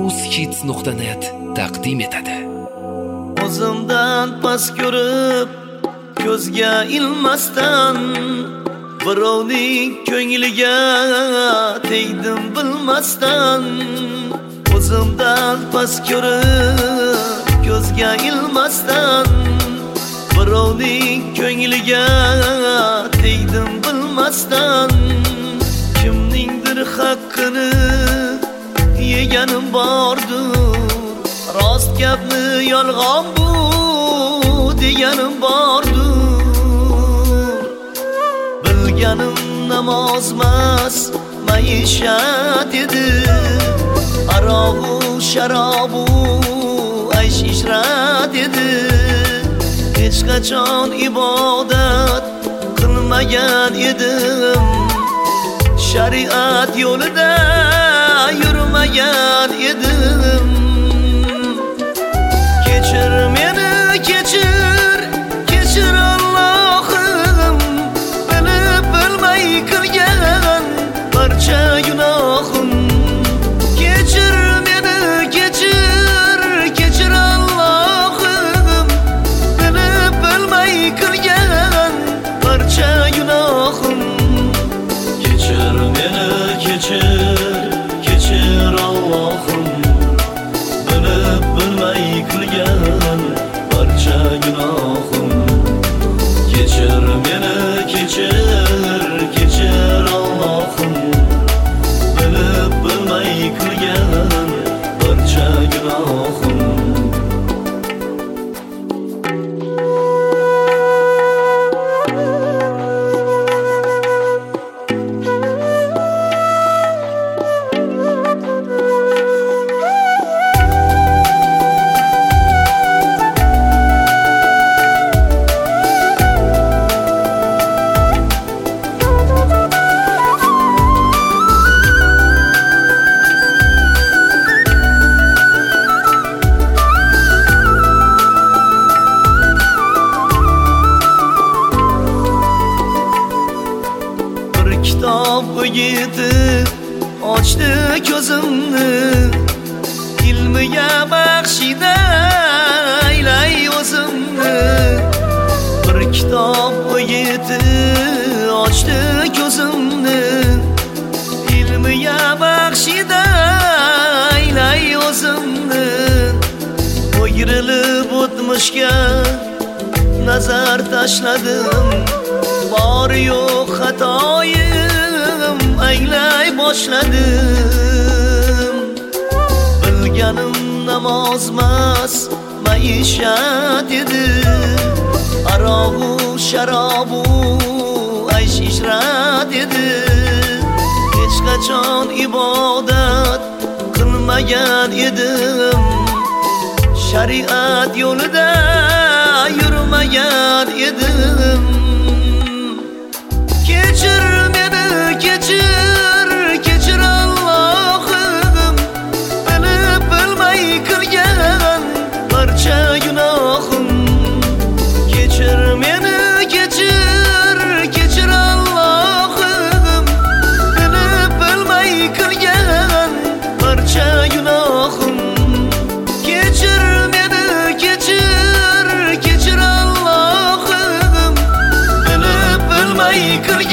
uzhits.net taqdim etadi. O'zimdan past ko'rib, ko'zga ilmasdan birovning ko'ngliga tegdim bilmasdan. O'zimdan past ko'rib, ko'zga ilmasdan birovning ko'ngliga tegdim bilmasdan. Kimningdir haqqini yeganim bordur, rost gapni yolg'on bu deganim bordur. Bilganim namozmas maishat edi, aroqu sharobu aysh ishrat edi. Hech qachon ibodat qilmagan edim, shariat yo'lida yurmagan edim. Kechir meni, kechir, kechir Allohim, bilib bilmay qilgan barcha gunohim. Kechir meni, kechir, kechir Allohim, bilib bilmay qilgan barcha gunohim. Kechir meni, kechir, kechir Allohim, bilib bilmay qilgan barcha gunohim. Kechir meni, kechir, kechir Allohim, bilib bilmay qilgan barcha gunohim. Kitob o'giti ochdi ko'zimni, ilmiga baxshida aylay o'zimni. Bir kitob o'giti ochdi ko'zimni, ilmiga baxshida aylay o'zimni. O'girilib o'tmishga nazar tashladim, bor yo'q xatoyim anglay boshladim. Bilganim namozmas maishat edi, aroqu sharobu aysh ishrat edi. Hech qachon ibodat qilmagan edim, shariat yo'lida yurmagan edim. Kechir meni, kechir, kechir Allohim, bilib bilmay qilgan barcha gunohim. Kechir meni, kechir, kechir Allohim, bilib bilmay qilgan barcha gunohim. Kechir meni, kechir, kechir Allohim, bilib bilmay qilgan